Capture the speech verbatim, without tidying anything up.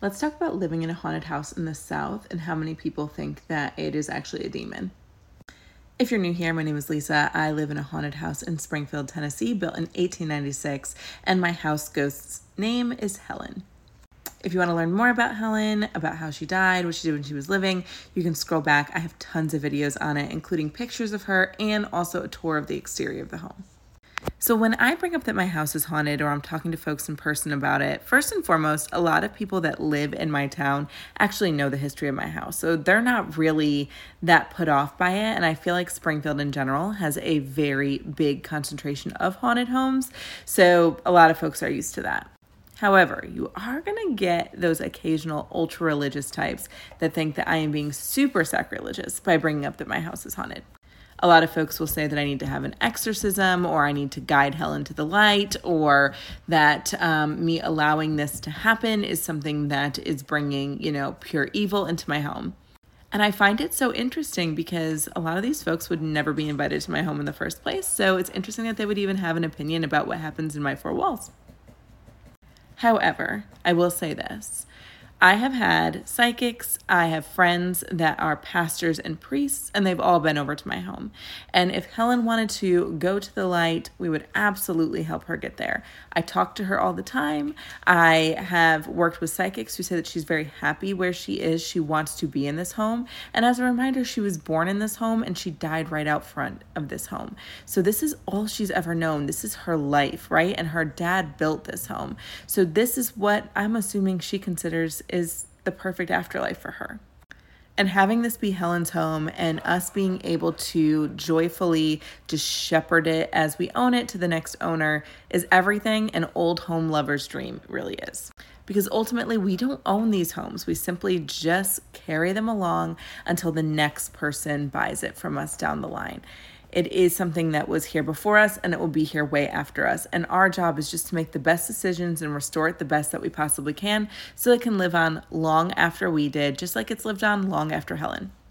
Let's talk about living in a haunted house in the South and how many people think that it is actually a demon. If you're new here, my name is Lisa. I live in a haunted house in Springfield, Tennessee, built in eighteen ninety-six, and my house ghost's name is Helen. If you want to learn more about Helen, about how she died, what she did when she was living, you can scroll back. I have tons of videos on it, including pictures of her and also a tour of the exterior of the home. So when I bring up that my house is haunted or I'm talking to folks in person about it, first and foremost, a lot of people that live in my town actually know the history of my house. So they're not really that put off by it. And I feel like Springfield in general has a very big concentration of haunted homes. So a lot of folks are used to that. However, you are going to get those occasional ultra-religious types that think that I am being super sacrilegious by bringing up that my house is haunted. A lot of folks will say that I need to have an exorcism, or I need to guide Helen to the light, or that um, me allowing this to happen is something that is bringing, you know, pure evil into my home. And I find it so interesting because a lot of these folks would never be invited to my home in the first place. So it's interesting that they would even have an opinion about what happens in my four walls. However, I will say this. I have had psychics, I have friends that are pastors and priests, and they've all been over to my home. And if Helen wanted to go to the light, we would absolutely help her get there. I talk to her all the time. I have worked with psychics who say that she's very happy where she is. She wants to be in this home. And as a reminder, she was born in this home and she died right out front of this home. So this is all she's ever known. This is her life, right? And her dad built this home. So this is what I'm assuming she considers is the perfect afterlife for her. And having this be Helen's home and us being able to joyfully just shepherd it as we own it to the next owner is everything an old home lover's dream really is. Because ultimately we don't own these homes. We simply just carry them along until the next person buys it from us down the line. It is something that was here before us and it will be here way after us. And our job is just to make the best decisions and restore it the best that we possibly can so it can live on long after we did, just like it's lived on long after Helen.